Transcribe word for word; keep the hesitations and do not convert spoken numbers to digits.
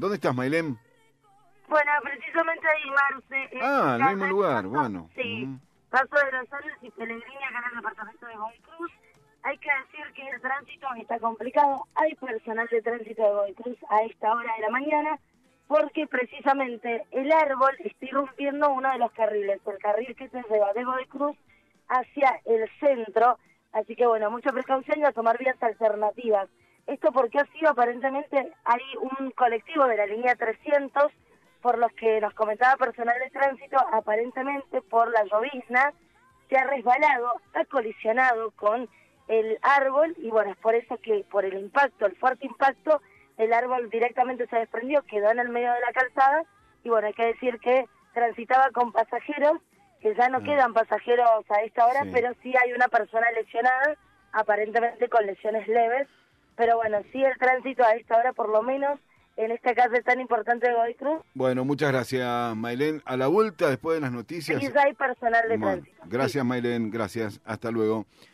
¿Dónde estás, Mailén? Bueno, precisamente ahí, Marce. Ah, en el mismo lugar, bueno. Sí, Mm. Paso de los Años y Pellegrini acá en el departamento de Godoy Cruz. Hay que decir que el tránsito está complicado. Hay personal de tránsito de Godoy Cruz a esta hora de la mañana porque precisamente el árbol está irrumpiendo uno de los carriles, el carril que se lleva de Godoy Cruz hacia el centro. Así que bueno, mucha precaución y a tomar vías alternativas. Esto porque ha sido aparentemente, hay un colectivo de la línea trescientos, por los que nos comentaba personal de tránsito, aparentemente por la llovizna, se ha resbalado, ha colisionado con el árbol, y bueno, es por eso que por el impacto, el fuerte impacto, el árbol directamente se desprendió, quedó en el medio de la calzada, y bueno, hay que decir que transitaba con pasajeros, que ya no Ah. quedan pasajeros a esta hora, Sí. pero sí hay una persona lesionada, aparentemente con lesiones leves, pero bueno, sí el tránsito a esta hora, por lo menos, en esta calle tan importante de Godoy Cruz. Bueno, muchas gracias, Mailén. A la vuelta, después de las noticias. Y ya hay personal de Bueno, tránsito. gracias, Sí. Mailén, gracias. Hasta luego.